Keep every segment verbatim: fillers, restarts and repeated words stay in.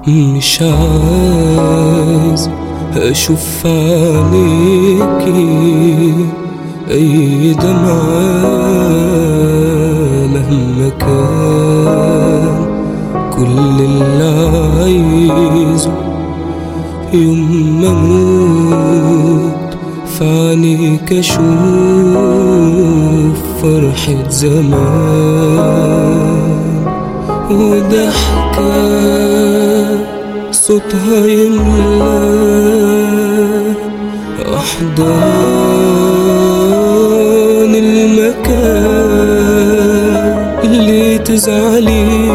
مش عايز أشوف عليكي أي دمعة مهما كان. كل اللي عايزه يوم ما أموت في عينيك أشوف فرحة زمان، وضحكة صوتها يملى أحضان المكان. اللي تزعلي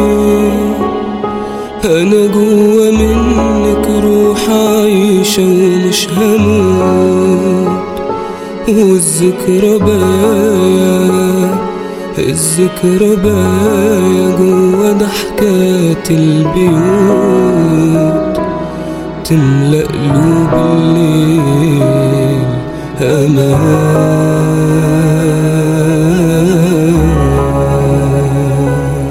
أنا جوا منك روح عايشة ومش هموت، والذكرى باية الذكرى باية جوا ضحكات البيوت، تملأ قلوب الليل أمان.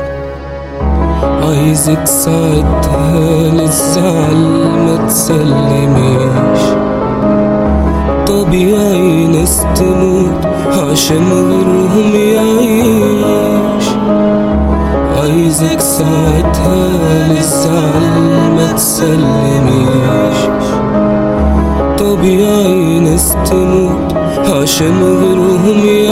عايزك ساعتها للزعل ما تسلميش، طبيعي ناس تموت عشان غيرهم يعيش. عايزك ساعتها للزعل ما تسلميش، طبيعي ناس تموت عشان غيرهم يعيش.